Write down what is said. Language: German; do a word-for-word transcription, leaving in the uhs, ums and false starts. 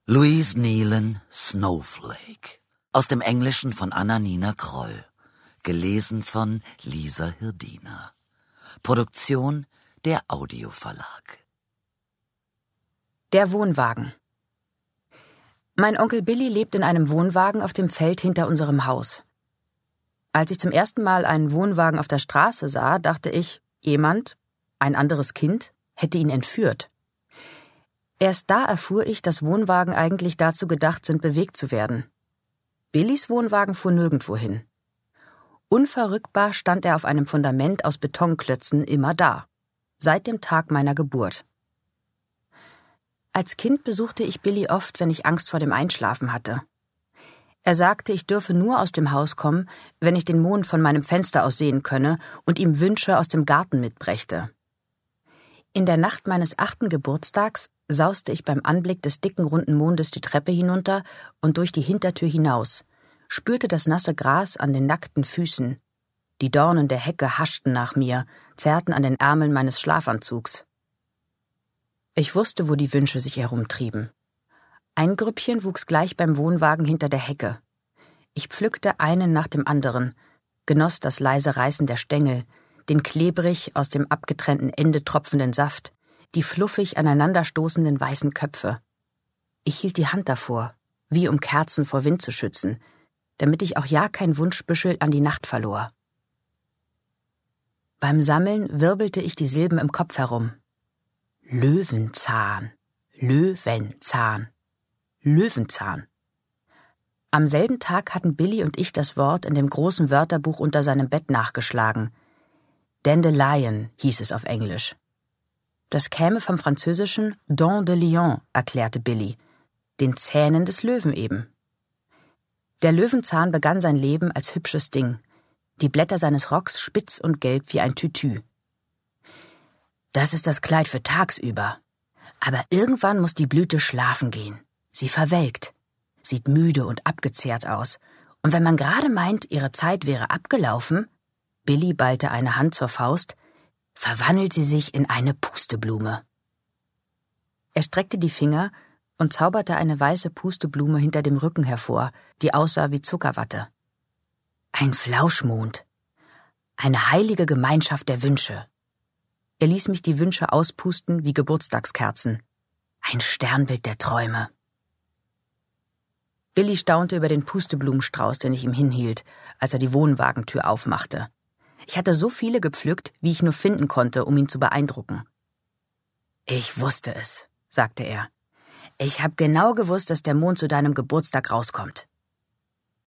Louise Nealon, Snowflake. Aus dem Englischen von Anna-Nina Kroll. Gelesen von Lisa Hirdina. Produktion der Audioverlag. Der Wohnwagen. Mein Onkel Billy lebt in einem Wohnwagen auf dem Feld hinter unserem Haus. Als ich zum ersten Mal einen Wohnwagen auf der Straße sah, dachte ich, jemand, ein anderes Kind, hätte ihn entführt. Erst da erfuhr ich, dass Wohnwagen eigentlich dazu gedacht sind, bewegt zu werden. Billys Wohnwagen fuhr nirgendwo hin. Unverrückbar stand er auf einem Fundament aus Betonklötzen immer da, seit dem Tag meiner Geburt. Als Kind besuchte ich Billy oft, wenn ich Angst vor dem Einschlafen hatte. Er sagte, ich dürfe nur aus dem Haus kommen, wenn ich den Mond von meinem Fenster aus sehen könne und ihm Wünsche aus dem Garten mitbrächte. In der Nacht meines achten Geburtstags sauste ich beim Anblick des dicken, runden Mondes die Treppe hinunter und durch die Hintertür hinaus, spürte das nasse Gras an den nackten Füßen. Die Dornen der Hecke haschten nach mir, zerrten an den Ärmeln meines Schlafanzugs. Ich wusste, wo die Wünsche sich herumtrieben. Ein Grüppchen wuchs gleich beim Wohnwagen hinter der Hecke. Ich pflückte einen nach dem anderen, genoss das leise Reißen der Stängel, den klebrig aus dem abgetrennten Ende tropfenden Saft, die fluffig aneinanderstoßenden weißen Köpfe. Ich hielt die Hand davor, wie um Kerzen vor Wind zu schützen, damit ich auch ja kein Wunschbüschel an die Nacht verlor. Beim Sammeln wirbelte ich die Silben im Kopf herum. Löwenzahn, Löwenzahn, Löwenzahn. Am selben Tag hatten Billy und ich das Wort in dem großen Wörterbuch unter seinem Bett nachgeschlagen. Dandelion hieß es auf Englisch. Das käme vom französischen Dents de Lion, erklärte Billy, den Zähnen des Löwen eben. Der Löwenzahn begann sein Leben als hübsches Ding, die Blätter seines Rocks spitz und gelb wie ein Tütü. Das ist das Kleid für tagsüber. Aber irgendwann muss die Blüte schlafen gehen. Sie verwelkt, sieht müde und abgezehrt aus. Und wenn man gerade meint, ihre Zeit wäre abgelaufen, Billy ballte eine Hand zur Faust, verwandelt sie sich in eine Pusteblume. Er streckte die Finger und zauberte eine weiße Pusteblume hinter dem Rücken hervor, die aussah wie Zuckerwatte. Ein Flauschmond. Eine heilige Gemeinschaft der Wünsche. Er ließ mich die Wünsche auspusten wie Geburtstagskerzen. Ein Sternbild der Träume. Billy staunte über den Pusteblumenstrauß, den ich ihm hinhielt, als er die Wohnwagentür aufmachte. Ich hatte so viele gepflückt, wie ich nur finden konnte, um ihn zu beeindrucken. »Ich wusste es«, sagte er. »Ich habe genau gewusst, dass der Mond zu deinem Geburtstag rauskommt.